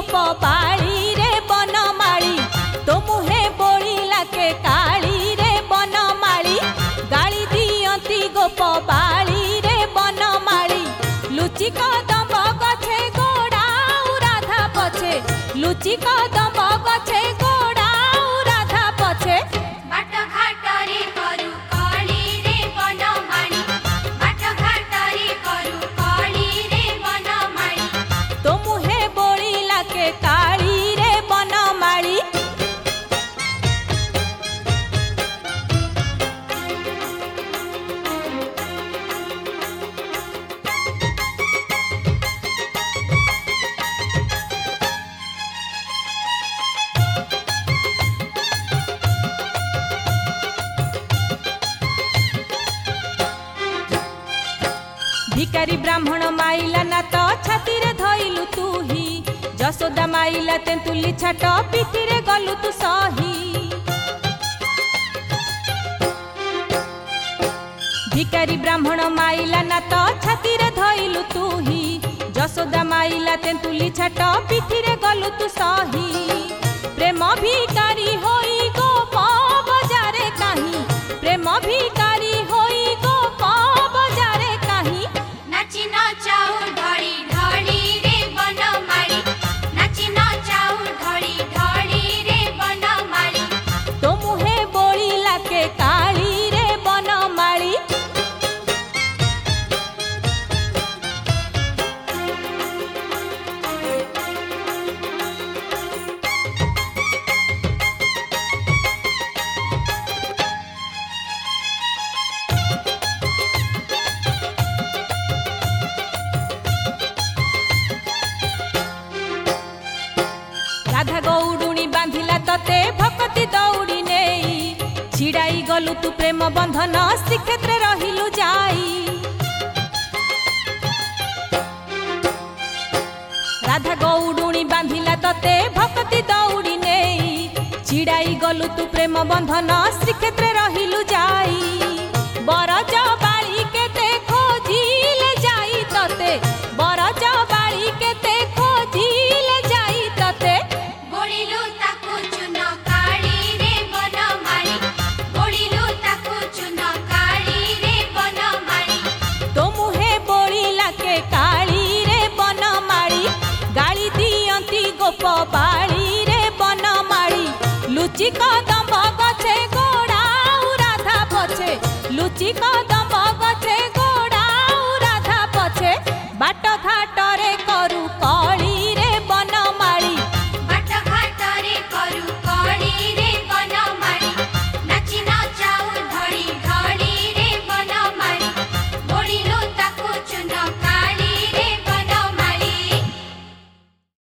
गोप बाड़ी रे बनमाली तो मुहे बोलिला के काली रे बनमाली गाली दियंती गोप बाड़ी रे बनमाली लुचि कदम गछे गोड़ाऊ राधा पछे लुचि कदम गछे गोड़ाऊ राधा पछे बाट घाटरे करू काली रे बनमाली बाट घाटरे करू काली रे बनमाली तो मुहे बोलिला के काली रे बनमाली। भिकारी ब्राह्मण माइला ना तो छाती रे धइलु तू ही जसोदा माइला तेंतुली छाट पिठी रे गलु तू सही भिकारी ब्राह्मण माइला ना तो छाती रे धइलु तू ही जसोदा माइला तेंतुली छाट पिठी रे गलु तू सही प्रेम भिकारी होई गोप बजारे काहीं प्रेम भिकारी होई गोप बजारे काहीं नाची नचाऊ ढड़ी ढड़ी रे बनमाली नाची नचाऊ ढड़ी ढड़ी रे बनमाली तो मुहे बोलिला के काली रे बनमाली। राधा गौडुणी बांधिला तते भक्ति दौड़ी नेई छिड़ाई गलु तू प्रेम बंधन श्रीक्षेत्र रहिलु जाई राधा गौडुणी बांधिला तते भक्ति दौड़ी नेई छिड़ाई गलु तू प्रेम बंधन श्रीक्षेत्र रहिलु जाई बरज बाड़ी केते खोजिले जाई तते बरज बाड़ी केते खोजिले जाई तते बोलिलु ताकू चुन काली रे बनमाली बोलिलु ताकू चुन काली रे बनमाली तो मुहे बोलिला के काली रे बनमाली गाली दियंती गोप बाड़ी रे बनमाली लुचि कदम गछे गोड़ाऊ राधा पछे लुचि कदम